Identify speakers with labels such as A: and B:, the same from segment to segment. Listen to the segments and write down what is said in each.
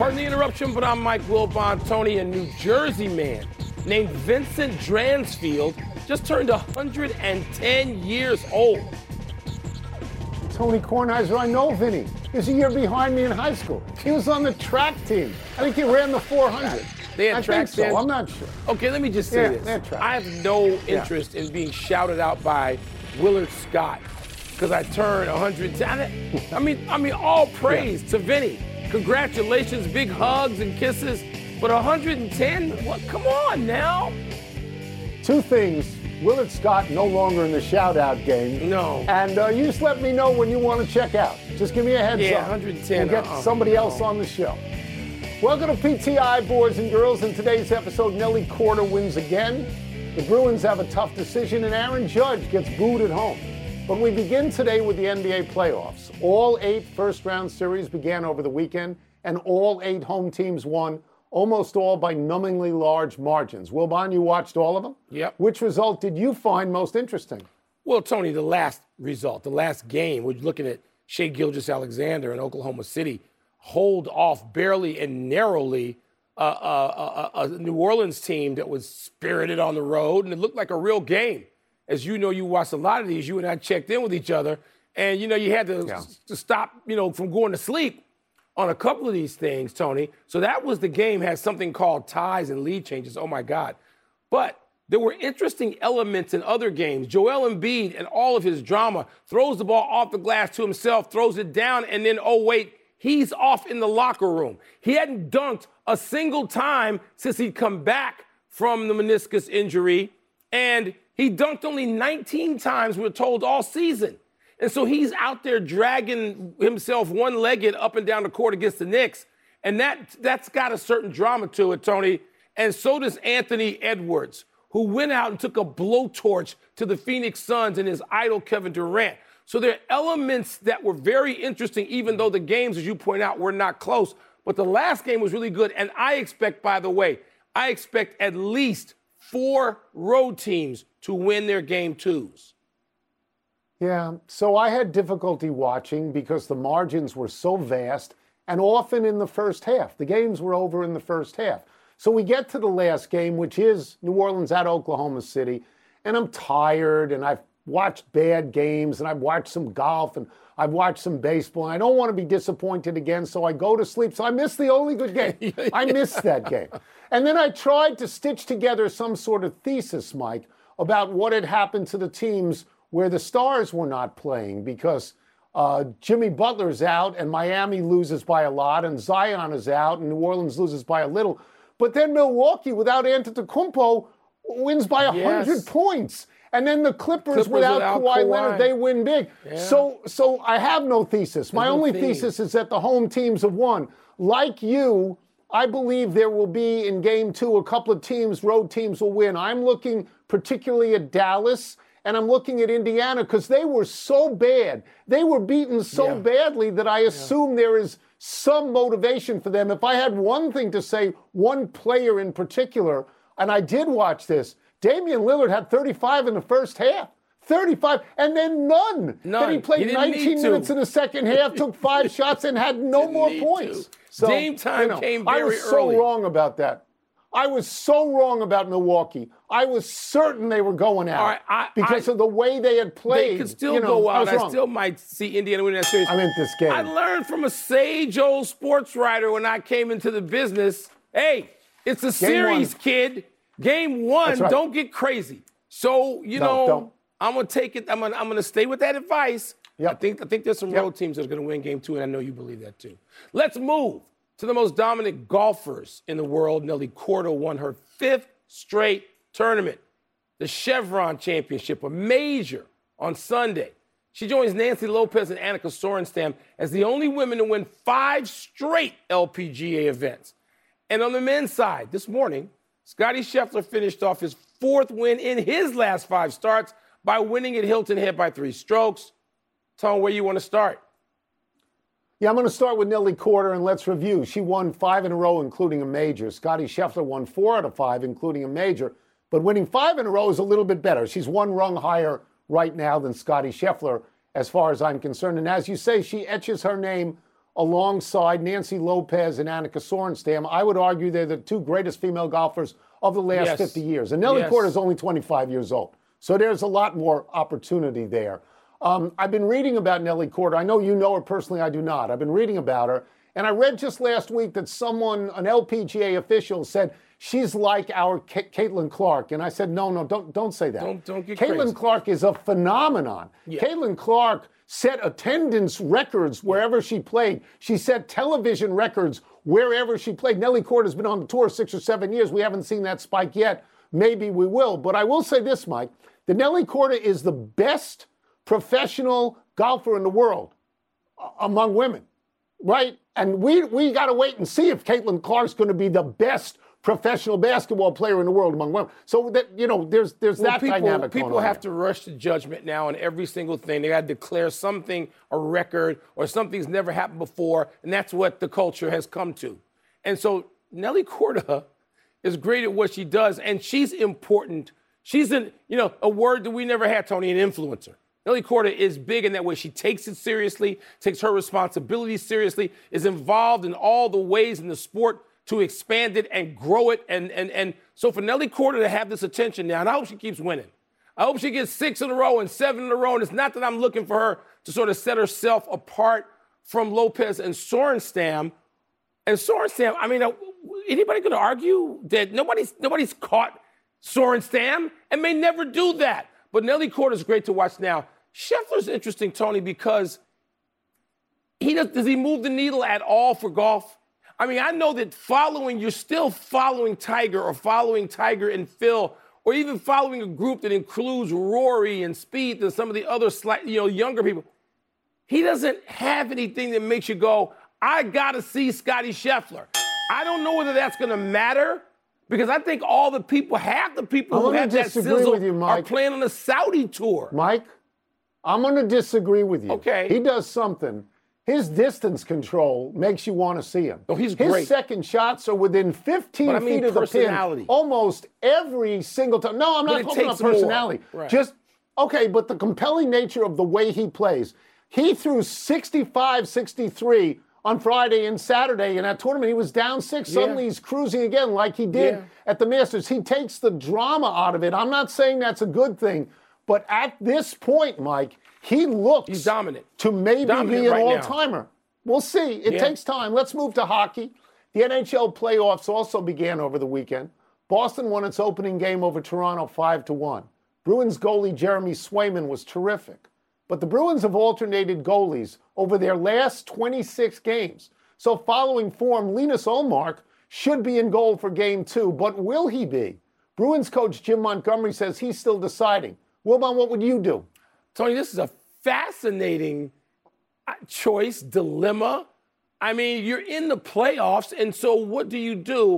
A: Pardon the interruption, but I'm Mike Wilbon. Tony, a New Jersey man named Vincent Dransfield just turned 110 years old.
B: Tony Kornheiser, I know Vinny. He's a year behind me in high school. He was on the track team. I think he ran the 400.
A: They had track
B: think so. I'm not sure.
A: Okay, let me just say this. I have no interest in being shouted out by Willard Scott because I turned 110. I mean, all praise to Vinny. Congratulations, big hugs and kisses. But 110? What? Come on now.
B: Two things. Willard Scott no longer in the shout-out game.
A: No.
B: And you just let me know when you want to check out. Just give me a heads up.
A: Yeah, 110.
B: We'll get somebody else on the show. Welcome to PTI, boys and girls. In today's episode, Nelly Korda wins again. The Bruins have a tough decision, and Aaron Judge gets booed at home. But we begin today with the NBA playoffs. All 8 first-round series began over the weekend, and all 8 home teams won, almost all by numbingly large margins. Wilbon, you watched all of them?
A: Yep.
B: Which result did you find most interesting?
A: Well, Tony, the last result, the last game, we're looking at Shai Gilgeous-Alexander in Oklahoma City hold off barely and narrowly a New Orleans team that was spirited on the road, and it looked like a real game. As you know, you watched a lot of these. You and I checked in with each other, and, you know, you had to stop, from going to sleep on a couple of these things, Tony. So that was the game, had something called ties and lead changes. Oh, my God. But there were interesting elements in other games. Joel Embiid and all of his drama throws the ball off the glass to himself, throws it down, and then, oh, wait, he's off in the locker room. He hadn't dunked a single time since he'd come back from the meniscus injury, and he dunked only 19 times, we're told, all season. And so he's out there dragging himself one-legged up and down the court against the Knicks. And that's got a certain drama to it, Tony. And so does Anthony Edwards, who went out and took a blowtorch to the Phoenix Suns and his idol Kevin Durant. So there are elements that were very interesting, even though the games, as you point out, were not close. But the last game was really good. And I expect, by the way, at least 4 road teams to win their game 2s.
B: Yeah, so I had difficulty watching because the margins were so vast and often in the first half. The games were over in the first half. So we get to the last game, which is New Orleans at Oklahoma City, and I'm tired, and I've watched bad games, and I've watched some golf, and I've watched some baseball, and I don't want to be disappointed again, so I go to sleep. So I missed the only good game. I missed that game. And then I tried to stitch together some sort of thesis, Mike, about what had happened to the teams where the stars were not playing, because Jimmy Butler's out and Miami loses by a lot, and Zion is out and New Orleans loses by a little. But then Milwaukee, without Antetokounmpo, wins by 100 points. And then the Clippers without Kawhi Leonard, they win big. Yeah. So I have no thesis. My only thesis is that the home teams have won. Like you, I believe there will be in game 2 a couple of teams, road teams will win. I'm looking particularly at Dallas, and I'm looking at Indiana because they were so bad. They were beaten so badly that I assume there is some motivation for them. If I had one thing to say, one player in particular, and I did watch this, Damian Lillard had 35 in the first half. 35, and then none. Then he played 19 minutes in the second half, took 5 shots, and had no more points. So,
A: Game time came very early.
B: I was so wrong about that. I was so wrong about Milwaukee. I was certain they were going out because of the way they had played.
A: They could still go out. I still might see Indiana win that series.
B: I meant this game.
A: I learned from a sage old sports writer when I came into the business. Hey, it's a series, kid. Game 1, don't get crazy. So,
B: don't.
A: I'm going to take it. I'm going to stay with that advice.
B: Yep.
A: I think there's some road teams that are going to win game 2, and I know you believe that too. Let's move to the most dominant golfers in the world. Nelly Korda won her 5th straight tournament, the Chevron Championship, a major on Sunday. She joins Nancy Lopez and Annika Sorenstam as the only women to win 5 straight LPGA events. And on the men's side, this morning, Scottie Scheffler finished off his 4th win in his last 5 starts by winning at Hilton Head by 3 strokes. Tone, where you want to start?
B: Yeah, I'm going to start with Nelly Korda, and let's review. She won 5 in a row, including a major. Scottie Scheffler won 4 out of 5, including a major. But winning 5 in a row is a little bit better. She's 1 rung higher right now than Scottie Scheffler, as far as I'm concerned. And as you say, she etches her name alongside Nancy Lopez and Annika Sorenstam. I would argue they're the two greatest female golfers of the last 50 years. And Nelly Korda is only 25 years old. So there's a lot more opportunity there. I've been reading about Nelly Korda. I know you know her personally. I do not. I've been reading about her. And I read just last week that someone, an LPGA official, said she's like our Caitlin Clark. And I said, no, don't say that.
A: Don't get
B: Caitlin
A: crazy.
B: Clark is a phenomenon.
A: Yeah.
B: Caitlin Clark set attendance records wherever she played. She set television records wherever she played. Nelly Korda has been on the tour 6 or 7 years. We haven't seen that spike yet. Maybe we will. But I will say this, Mike. That Nelly Korda is the best professional golfer in the world among women, right? And we got to wait and see if Caitlin Clark's going to be the best professional basketball player in the world among women. So that, there's that dynamic going on.
A: People have to rush to judgment now on every single thing. They got to declare something a record or something's never happened before, and that's what the culture has come to. And so Nelly Korda is great at what she does, and she's important. She's a word that we never had, Tony, an influencer. Nelly Korda is big in that way. She takes it seriously, takes her responsibility seriously, is involved in all the ways in the sport to expand it and grow it. And so for Nelly Korda to have this attention now, and I hope she keeps winning. I hope she gets 6 in a row and 7 in a row. And it's not that I'm looking for her to sort of set herself apart from Lopez and Sorenstam. And Sorenstam, I mean, anybody going to argue that nobody's caught Sorenstam and may never do that? But Nelly Korda is great to watch now. Scheffler's interesting, Tony, because does he move the needle at all for golf? I mean, I know that you're still following Tiger or following Tiger and Phil, or even following a group that includes Rory and Spieth and some of the other younger people. He doesn't have anything that makes you go, I got to see Scottie Scheffler. I don't know whether that's going to matter, because I think half the people who have that sizzle are playing on the Saudi tour.
B: Mike, I'm going to disagree with you.
A: Okay.
B: He does something. His distance control makes you want to see him.
A: Oh, he's great.
B: His second shots are within 15 feet of the pin almost every single time. No, I'm not talking about personality.
A: Right.
B: But the compelling nature of the way he plays. He threw 65, 63 on Friday and Saturday in that tournament. He was down 6. Suddenly he's cruising again like he did at the Masters. He takes the drama out of it. I'm not saying that's a good thing. But at this point, Mike, he looks
A: he's dominant.
B: To maybe be an all-timer. We'll see. It takes time. Let's move to hockey. The NHL playoffs also began over the weekend. Boston won its opening game over Toronto 5-1. Bruins goalie Jeremy Swayman was terrific. But the Bruins have alternated goalies over their last 26 games. So following form, Linus Ullmark should be in goal for Game 2. But will he be? Bruins coach Jim Montgomery says he's still deciding. Wilbon, what would you do?
A: Tony, this is a fascinating choice, dilemma. I mean, you're in the playoffs, and so what do you do?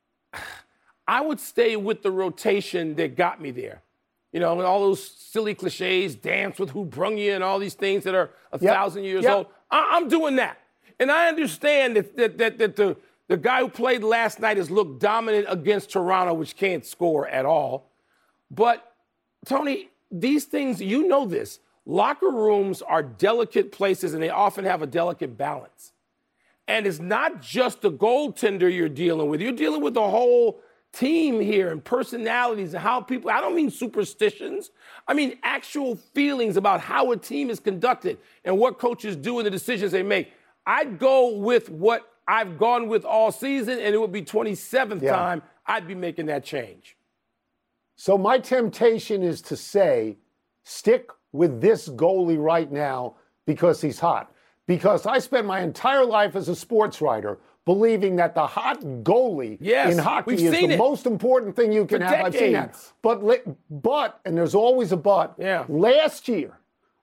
A: I would stay with the rotation that got me there. All those silly cliches, dance with who brung you, and all these things that are 1,000 years old. I'm doing that. And I understand that the guy who played last night has looked dominant against Toronto, which can't score at all. But Tony, these things, you know this. Locker rooms are delicate places, and they often have a delicate balance. And it's not just the goaltender you're dealing with. You're dealing with the whole team here and personalities and how people, I don't mean superstitions. I mean actual feelings about how a team is conducted and what coaches do and the decisions they make. I'd go with what I've gone with all season, and it would be 27th time I'd be making that change.
B: So my temptation is to say, stick with this goalie right now because he's hot. Because I spent my entire life as a sports writer believing that the hot goalie in hockey is the most important thing you can have. I've seen that. But, and there's always a but, last year,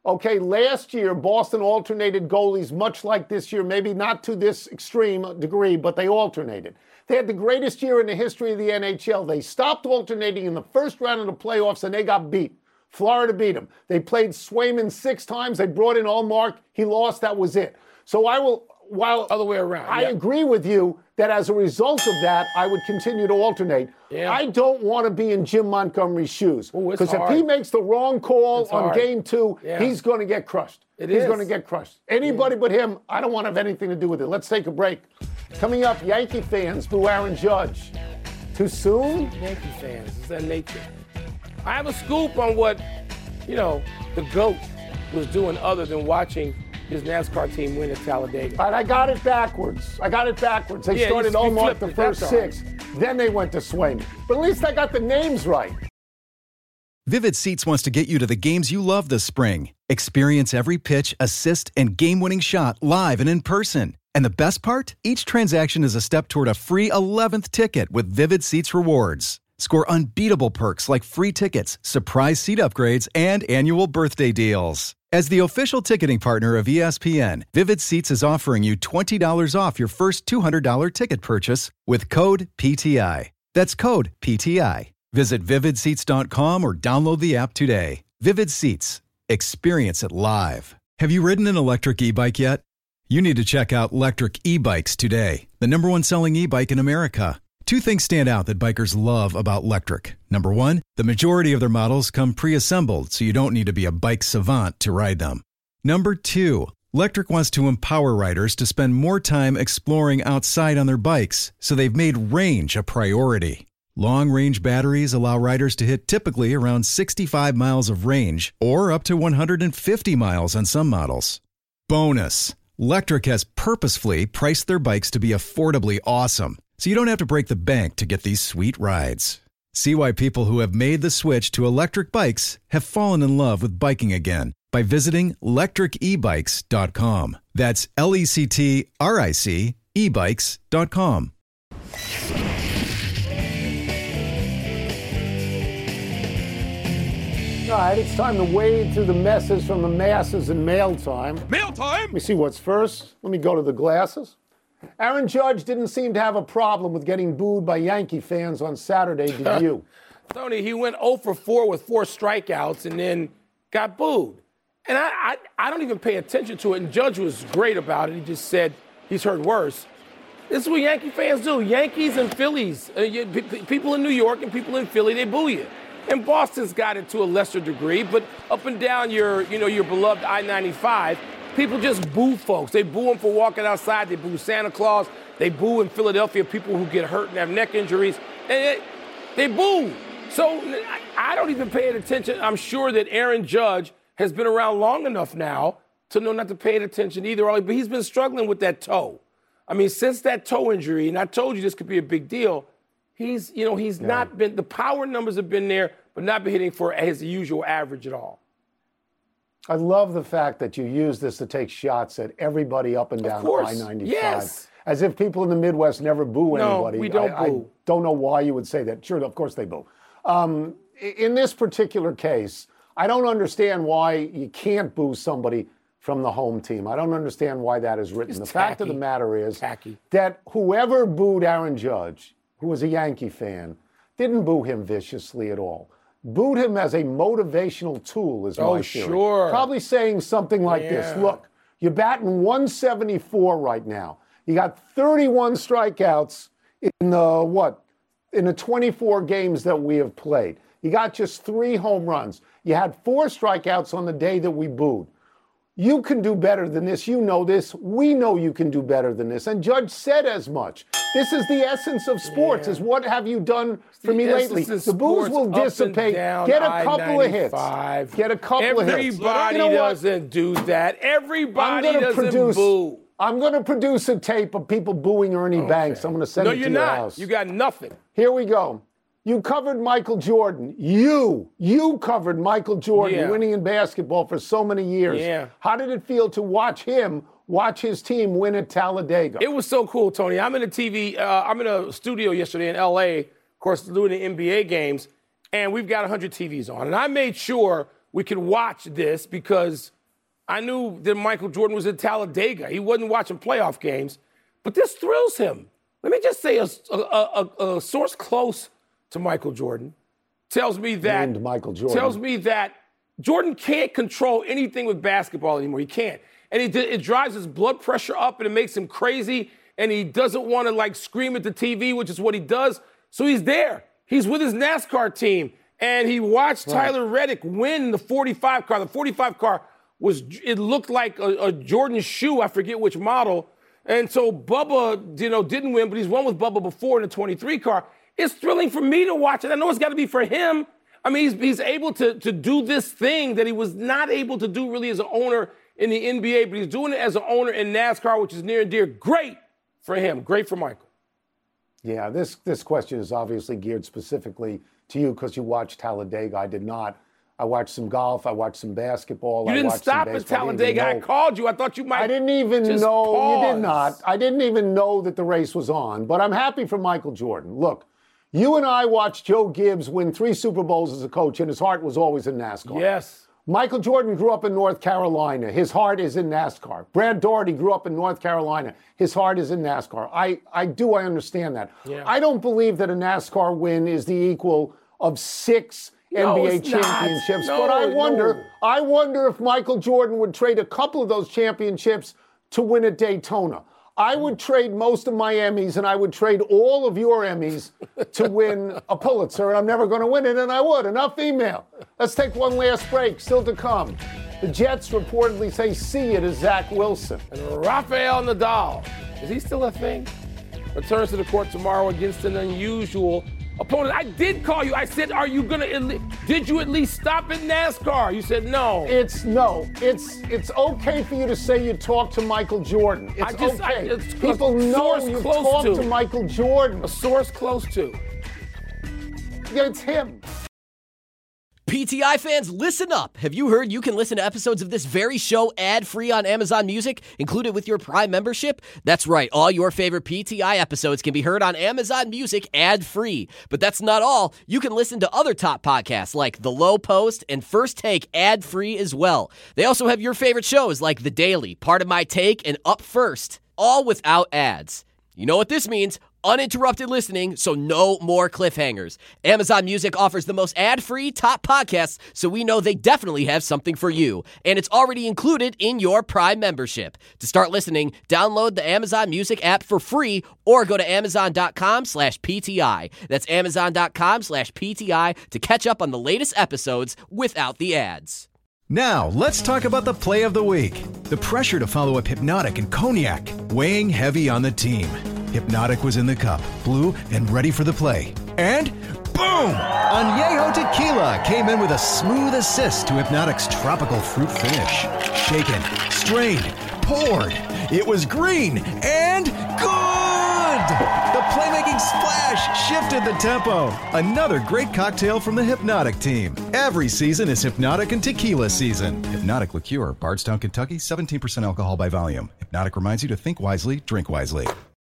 B: Boston alternated goalies much like this year, maybe not to this extreme degree, but they alternated. They had the greatest year in the history of the NHL. They stopped alternating in the first round of the playoffs, and they got beat. Florida beat them. They played Swayman 6 times. They brought in Ullmark. He lost. That was it. So while
A: Other way around.
B: I agree with you that as a result of that, I would continue to alternate.
A: Yeah.
B: I don't want to be in Jim Montgomery's shoes. Because if
A: hard.
B: he makes the wrong call
A: It's
B: on
A: hard.
B: game 2,
A: Yeah.
B: he's going to get crushed. He's going to get crushed. Anybody but him, I don't want to have anything to do with it. Let's take a break. Coming up, Yankee fans boo Aaron Judge. Too soon?
A: Yankee fans, is that nature? I have a scoop on what, the GOAT was doing other than watching his NASCAR team win at Talladega.
B: All right, I got it backwards. They started
A: you
B: Omar
A: flipped
B: the
A: it.
B: first
A: That's all
B: 6. Then they went to Swayman. But at least I got the names right.
C: Vivid Seats wants to get you to the games you love this spring. Experience every pitch, assist, and game-winning shot live and in person. And the best part? Each transaction is a step toward a free 11th ticket with Vivid Seats rewards. Score unbeatable perks like free tickets, surprise seat upgrades, and annual birthday deals. As the official ticketing partner of ESPN, Vivid Seats is offering you $20 off your first $200 ticket purchase with code PTI. That's code PTI. Visit vividseats.com or download the app today. Vivid Seats. Experience it live. Have you ridden an electric e-bike yet? You need to check out Lectric E-Bikes today, the #1 selling e-bike in America. 2 things stand out that bikers love about Lectric. Number 1, the majority of their models come pre-assembled, so you don't need to be a bike savant to ride them. Number 2, Lectric wants to empower riders to spend more time exploring outside on their bikes, so they've made range a priority. Long-range batteries allow riders to hit typically around 65 miles of range, or up to 150 miles on some models. Bonus, Lectric has purposefully priced their bikes to be affordably awesome, so you don't have to break the bank to get these sweet rides. See why people who have made the switch to electric bikes have fallen in love with biking again by visiting lectricebikes.com. That's LECTRIC ebikes.com.
B: All right, it's time to wade through the messes from the masses in mail time.
A: Mail time!
B: Let me see what's first. Let me go to the glasses. Aaron Judge didn't seem to have a problem with getting booed by Yankee fans on Saturday, did you?
A: Tony, he went 0 for 4 with 4 strikeouts and then got booed. And I don't even pay attention to it. And Judge was great about it. He just said he's heard worse. This is what Yankee fans do. Yankees and Phillies, people in New York and people in Philly, they boo you. And Boston's got it to a lesser degree, but up and down your beloved I-95, people just boo folks. They boo them for walking outside. They boo Santa Claus. They boo in Philadelphia people who get hurt and have neck injuries. And they boo. So I don't even pay attention. I'm sure that Aaron Judge has been around long enough now to know not to pay attention either. But he's been struggling with that toe. I mean, since that toe injury, and I told you this could be a big deal, he's not been, the power numbers have been there, but not been hitting for his usual average at all.
B: I love the fact that you use this to take shots at everybody up and down I-95.
A: Yes.
B: As if people in the Midwest never boo anybody.
A: No, we don't boo.
B: I don't know why you would say that. Sure, of course they boo. In this particular case, I don't understand why you can't boo somebody from the home team. I don't understand why that is written.
A: It's
B: fact of the matter is
A: tacky.
B: that whoever booed Aaron Judge, who was a Yankee fan, didn't boo him viciously at all. Booed him as a motivational tool is my theory.
A: Sure.
B: Probably saying something like this. Look, you're batting 174 right now. You got 31 strikeouts in the 24 games that we have played. You got just 3 home runs. You had 4 strikeouts on the day that we booed. You can do better than this. You know this. We know you can do better than this. And Judge said as much. This is the essence of sports, is what have you done for me lately? The boos will dissipate. Get a couple of hits. Get a couple of hits.
A: Everybody doesn't do that. Everybody doesn't boo.
B: I'm going to produce a tape of people booing Ernie Banks. I'm going to send it to your house.
A: No, you're not. You got nothing.
B: Here we go. You covered Michael Jordan. You covered Michael Jordan winning in basketball for so many years.
A: Yeah.
B: How did it feel to watch his team win at Talladega?
A: It was so cool, Tony. I'm in a studio yesterday in L.A., of course, doing the NBA games, and we've got 100 TVs on. And I made sure we could watch this because I knew that Michael Jordan was at Talladega. He wasn't watching playoff games, but this thrills him. Let me just say a source close to Michael Jordan tells me that
B: Jordan
A: Jordan can't control anything with basketball anymore. He can't. and it drives his blood pressure up and it makes him crazy, and he doesn't want to like scream at the TV, which is what he does. So he's there. He's with his NASCAR team, and he watched Tyler Reddick win the 45 car. The 45 car it looked like a Jordan shoe, I forget which model. And so Bubba, didn't win, but he's won with Bubba before in the 23 car. It's thrilling for me to watch it. I know it's got to be for him. I mean, he's able to do this thing that he was not able to do really as an owner in the NBA, but he's doing it as an owner in NASCAR, which is near and dear. Great for him. Great for Michael.
B: Yeah, this question is obviously geared specifically to you because you watched Talladega. I did not. I watched some golf. I watched some basketball.
A: You didn't stop at Talladega. I called you. I thought you might.
B: I didn't even know. Pause. You did not. I didn't even know that the race was on. But I'm happy for Michael Jordan. Look, you and I watched Joe Gibbs win 3 Super Bowls as a coach, and his heart was always in NASCAR.
A: Yes.
B: Michael Jordan grew up in North Carolina. His heart is in NASCAR. Brad Daugherty grew up in North Carolina. His heart is in NASCAR. I understand that. Yeah. I don't believe that a NASCAR win is the equal of 6 NBA championships, but I wonder if Michael Jordan would trade a couple of those championships to win at Daytona. I would trade most of my Emmys, and I would trade all of your Emmys to win a Pulitzer, and I'm never going to win it, and I would. Enough email. Let's take one last break. Still to come. The Jets reportedly say see you to Zach Wilson.
A: And Rafael Nadal, is he still a thing? Returns to the court tomorrow against an unusual opponent. I did call you. I said, did you at least stop at NASCAR? You said no.
B: It's okay for you to say you talked to Michael Jordan. It's okay. People know you talked to Michael Jordan.
A: A source close to.
B: Yeah, it's him.
D: PTI fans, listen up. Have you heard you can listen to episodes of this very show ad-free on Amazon Music, included with your Prime membership? That's right. All your favorite PTI episodes can be heard on Amazon Music ad-free. But that's not all. You can listen to other top podcasts like The Low Post and First Take ad-free as well. They also have your favorite shows like The Daily, Part of My Take, and Up First, all without ads. You know what this means? Uninterrupted listening, so no more cliffhangers. Amazon Music offers the most ad-free top podcasts, so we know they definitely have something for you. And it's already included in your Prime membership. To start listening, download the Amazon Music app for free or go to amazon.com/PTI. That's amazon.com/PTI to catch up on the latest episodes without the ads.
C: Now, let's talk about the play of the week. The pressure to follow up Hypnotic and Cognac, weighing heavy on the team. Hypnotic was in the cup, blue, and ready for the play. And boom! Añejo Tequila came in with a smooth assist to Hypnotic's tropical fruit finish. Shaken, strained, poured. It was green and good! The playmaking splash shifted the tempo. Another great cocktail from the Hypnotic team. Every season is Hypnotic and Tequila season. Hypnotic Liqueur, Bardstown, Kentucky, 17% alcohol by volume. Hypnotic reminds you to think wisely, drink wisely.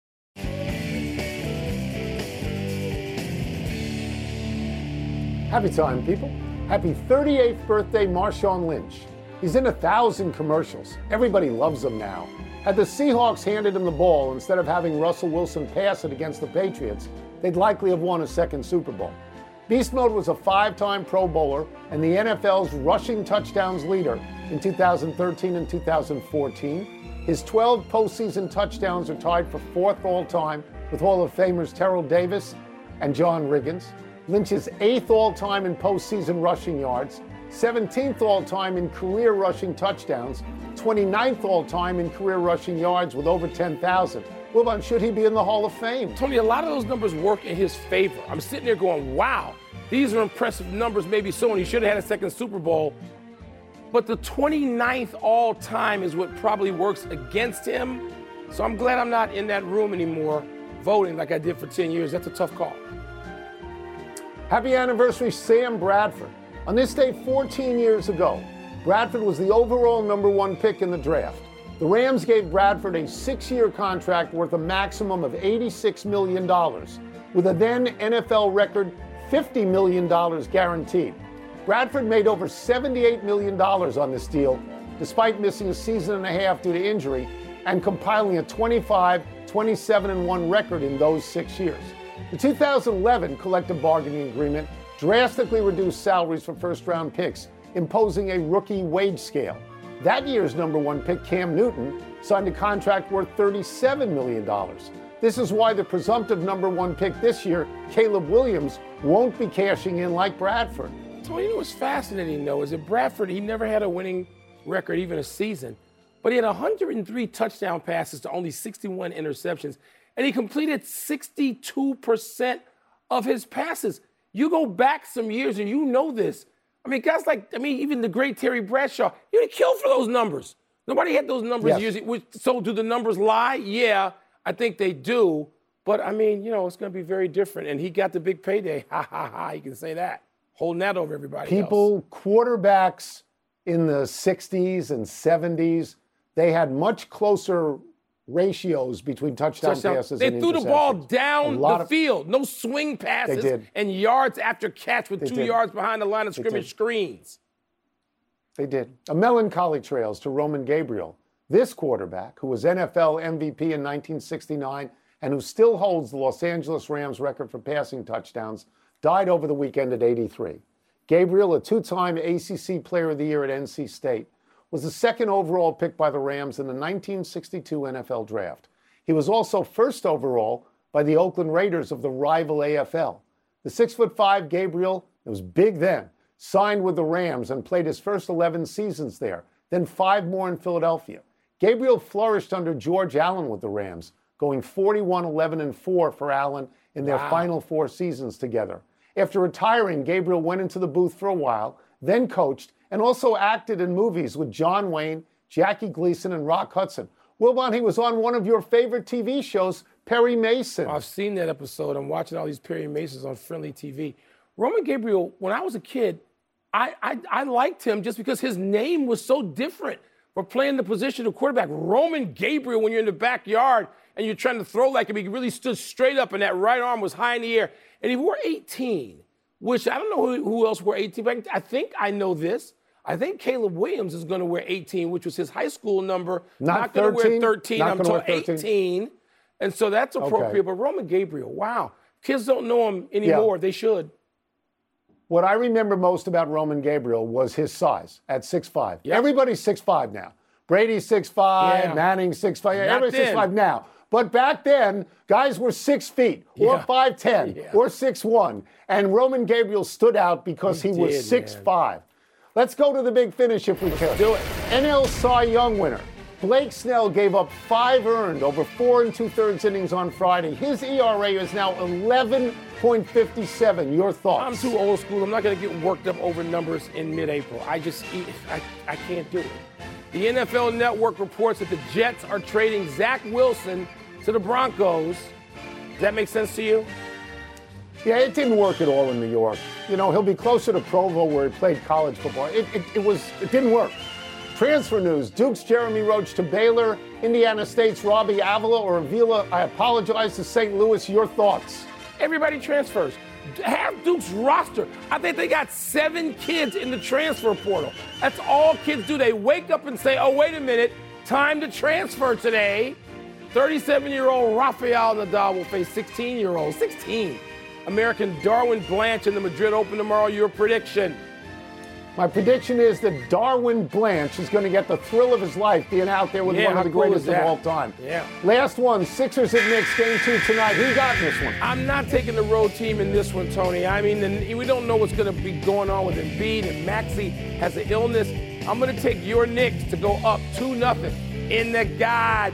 B: Happy time, people. Happy 38th birthday, Marshawn Lynch. He's in 1,000 commercials. Everybody loves him now. Had the Seahawks handed him the ball instead of having Russell Wilson pass it against the Patriots, they'd likely have won a second Super Bowl. Beast Mode was a 5-time Pro Bowler and the NFL's rushing touchdowns leader in 2013 and 2014. His 12 postseason touchdowns are tied for 4th all-time with Hall of Famers Terrell Davis and John Riggins. Lynch's 8th all-time in postseason rushing yards, 17th all-time in career rushing touchdowns, 29th all-time in career rushing yards with over 10,000. Wilbon, should he be in the Hall of Fame?
A: Tony, a lot of those numbers work in his favor. I'm sitting there going, wow, these are impressive numbers, maybe so, and he should have had a second Super Bowl. But the 29th all-time is what probably works against him. So I'm glad I'm not in that room anymore voting like I did for 10 years. That's a tough call.
B: Happy anniversary, Sam Bradford. On this day 14 years ago, Bradford was the overall #1 pick in the draft. The Rams gave Bradford a 6-year contract worth a maximum of $86 million, with a then NFL record $50 million guaranteed. Bradford made over $78 million on this deal, despite missing a season and a half due to injury and compiling a 25-27-1 record in those 6 years. The 2011 collective bargaining agreement drastically reduced salaries for first-round picks, imposing a rookie wage scale. That year's number 1 pick, Cam Newton, signed a contract worth $37 million. This is why the presumptive number 1 pick this year, Caleb Williams, won't be cashing in like Bradford.
A: So you know what's fascinating, though, is that Bradford, he never had a winning record, even a season. But he had 103 touchdown passes to only 61 interceptions, and he completed 62% of his passes. You go back some years, and you know this. I mean, guys like, even the great Terry Bradshaw, he would kill for those numbers. Nobody had those numbers usually. So do the numbers lie? Yeah, I think they do. But, it's going to be very different. And he got the big payday. Ha, ha, ha. You can say that. Holding that over everybody else.
B: Quarterbacks in the 60s and 70s, they had much closer ratios between touchdown passes and interceptions.
A: They threw the ball down the field. No swing passes and yards after catch with 2 yards behind the line of scrimmage screens.
B: They did. A melancholy trails to Roman Gabriel. This quarterback, who was NFL MVP in 1969 and who still holds the Los Angeles Rams record for passing touchdowns, died over the weekend at 83. Gabriel, a 2-time ACC Player of the Year at NC State, was the 2nd overall pick by the Rams in the 1962 NFL Draft. He was also 1st overall by the Oakland Raiders of the rival AFL. The 6'5" Gabriel, it was big then, signed with the Rams and played his first 11 seasons there, then 5 more in Philadelphia. Gabriel flourished under George Allen with the Rams, going 41-11-4 for Allen in their final 4 seasons together. After retiring, Gabriel went into the booth for a while, then coached, and also acted in movies with John Wayne, Jackie Gleason, and Rock Hudson. Wilbon, he was on one of your favorite TV shows, Perry Mason.
A: I've seen that episode. I'm watching all these Perry Masons on Friendly TV. Roman Gabriel, when I was a kid, I liked him just because his name was so different for playing the position of quarterback. Roman Gabriel, when you're in the backyard and you're trying to throw like him, he really stood straight up and that right arm was high in the air. And he wore 18, which I don't know who else wore 18, but I think I know this. I think Caleb Williams is going to wear 18, which was his high school number. Not going to wear 13. I'm told 18. And so that's appropriate. But Roman Gabriel, wow. Kids don't know him anymore. Yeah. They should.
B: What I remember most about Roman Gabriel was his size at 6'5". Yep. Everybody's 6'5" now. Brady's 6'5", Manning's 6'5". Everybody's 6'5" now. But back then, guys were 6 feet or 5'10" or 6'1". And Roman Gabriel stood out because he was 6'5". Let's go to the big finish if we can.
A: Let's do it.
B: NL Cy Young winner. Blake Snell gave up 5 earned over 4 2/3 innings on Friday. His ERA is now 11.57. Your thoughts?
A: I'm too old school. I'm not going to get worked up over numbers in mid-April. I can't do it. The NFL Network reports that the Jets are trading Zach Wilson to the Broncos. Does that make sense to you?
B: Yeah, it didn't work at all in New York. You know, he'll be closer to Provo where he played college football. It didn't work. Transfer news, Duke's Jeremy Roach to Baylor, Indiana State's Robbie Avila, I apologize to St. Louis. Your thoughts?
A: Everybody transfers. Have Duke's roster. I think they got 7 kids in the transfer portal. That's all kids do. They wake up and say, oh, wait a minute, time to transfer today. 37-year-old Rafael Nadal will face 16 American Darwin Blanche in the Madrid Open tomorrow. Your prediction?
B: My prediction is that Darwin Blanche is going to get the thrill of his life being out there with one of the greatest of all time.
A: Yeah.
B: Last one, Sixers at Knicks, game 2 tonight. Who got in this one?
A: I'm not taking the road team in this one, Tony. I mean, we don't know what's going to be going on with Embiid, and Maxey has an illness. I'm going to take your Knicks to go up 2-0 in the God.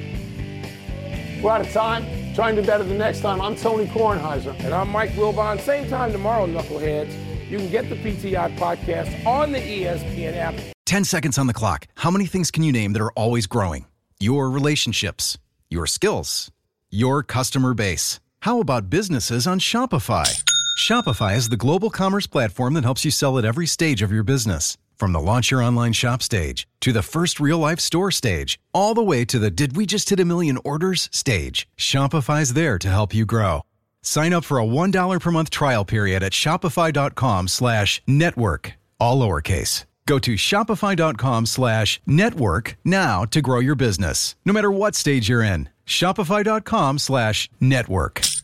B: We're out of time. Try and do better the next time. I'm Tony Kornheiser.
A: And I'm Mike Wilbon. Same time tomorrow, knuckleheads. You can get the PTI podcast on the ESPN app.
C: 10 seconds on the clock. How many things can you name that are always growing? Your relationships, your skills, your customer base. How about businesses on Shopify? Shopify is the global commerce platform that helps you sell at every stage of your business. From the launch your online shop stage, to the first real-life store stage, all the way to the did we just hit 1 million orders stage. Shopify's there to help you grow. Sign up for a $1 per month trial period at shopify.com/network, all lowercase. Go to shopify.com/network now to grow your business, no matter what stage you're in. Shopify.com/network.